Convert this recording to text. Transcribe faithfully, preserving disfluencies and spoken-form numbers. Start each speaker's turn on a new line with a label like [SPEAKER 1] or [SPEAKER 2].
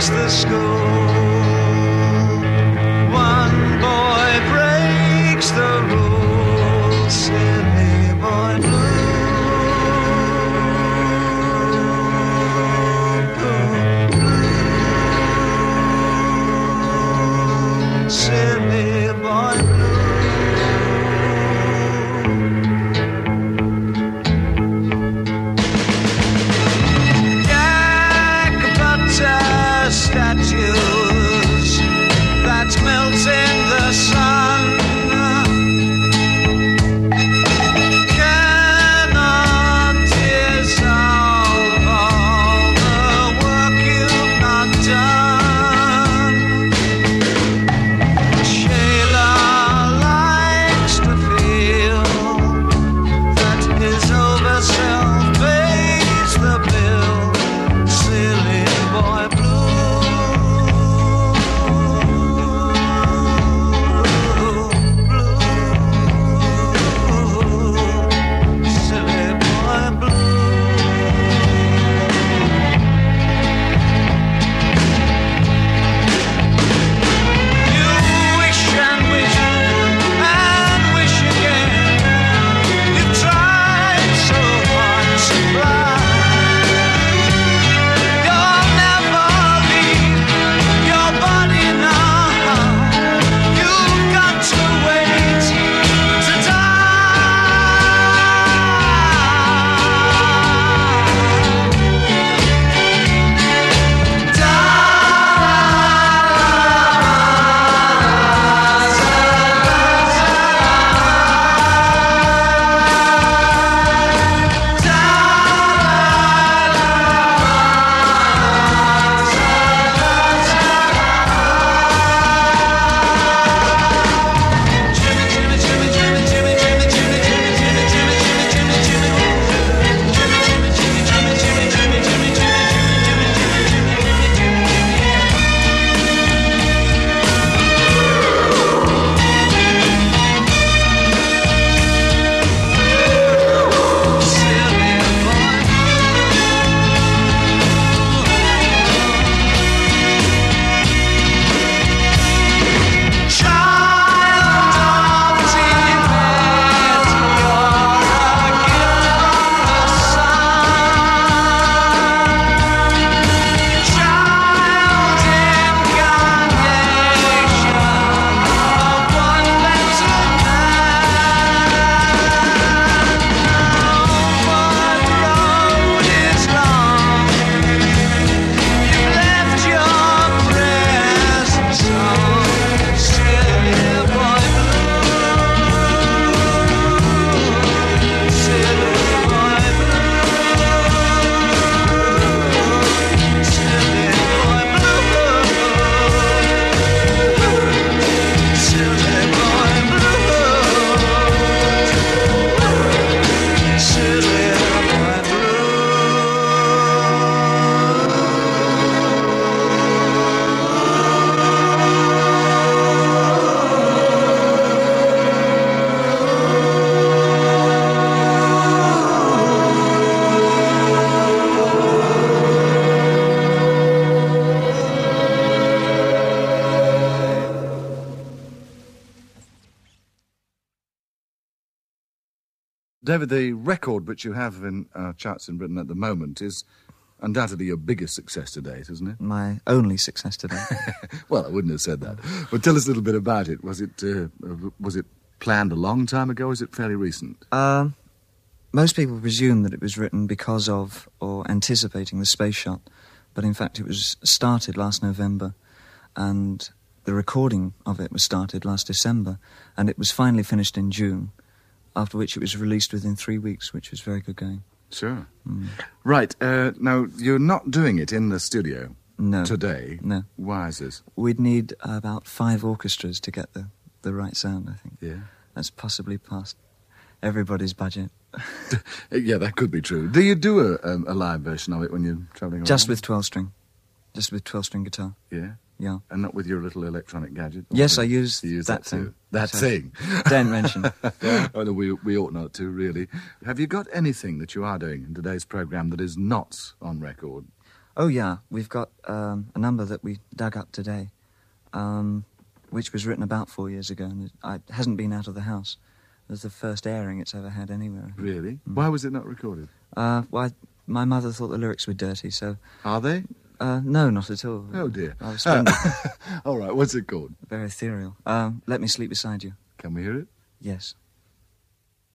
[SPEAKER 1] breaks the school. One boy breaks the rules. Silly boy blue. Silly boy blue. Jack butter statues that melt in the sun cannot dissolve all the work you've not done. Shayla likes to feel that his overself pays the bill. Silly boy blue, blue, silly boy blue. You wish and wish and wish again. You tried so hard to fly. You'll never leave your body now. You've got to wait to
[SPEAKER 2] David, the record which you have in uh, charts in Britain at the moment is undoubtedly your biggest success to date, isn't it?
[SPEAKER 3] My only success to date.
[SPEAKER 2] Well, I wouldn't have said that. But tell us a little bit about it. Was it uh, was it planned a long time ago, or is it fairly recent?
[SPEAKER 3] Uh, most people presume that it was written because of or anticipating the space shot, but in fact it was started last November, and the recording of it was started last December, and it was finally finished in June, after which it was released within three weeks, which was very good going.
[SPEAKER 2] Sure.
[SPEAKER 3] Mm.
[SPEAKER 2] Right. Uh, now, you're not doing it in the studio
[SPEAKER 3] no.
[SPEAKER 2] today.
[SPEAKER 3] No.
[SPEAKER 2] Why is this?
[SPEAKER 3] We'd need about five orchestras to get the, the right sound, I think.
[SPEAKER 2] Yeah.
[SPEAKER 3] That's possibly past everybody's budget.
[SPEAKER 2] Yeah, that could be true. Do you do a, um, a live version of it when you're travelling around?
[SPEAKER 3] Just with twelve-string. Just with twelve-string guitar.
[SPEAKER 2] Yeah?
[SPEAKER 3] Yeah.
[SPEAKER 2] And not with your little electronic gadget?
[SPEAKER 3] Yes, I use,
[SPEAKER 2] you use
[SPEAKER 3] that,
[SPEAKER 2] that
[SPEAKER 3] thing.
[SPEAKER 2] Too. That
[SPEAKER 3] so
[SPEAKER 2] thing.
[SPEAKER 3] Don't mention. Yeah.
[SPEAKER 2] Oh, no, we, we ought not to, really. Have you got anything that you are doing in today's programme that is not on record?
[SPEAKER 3] Oh, yeah. We've got um, a number that we dug up today, um, which was written about four years ago, and it, it hasn't been out of the house. It was the first airing it's ever had anywhere.
[SPEAKER 2] Really? Mm. Why was it not recorded?
[SPEAKER 3] Uh, well, I, my mother thought the lyrics were dirty, so...
[SPEAKER 2] Are they?
[SPEAKER 3] Uh, no, not at all.
[SPEAKER 2] Oh, dear.
[SPEAKER 3] I was splendid.
[SPEAKER 2] All right, what's it called?
[SPEAKER 3] Very ethereal. Um, Let Me Sleep Beside You.
[SPEAKER 2] Can we hear it?
[SPEAKER 3] Yes.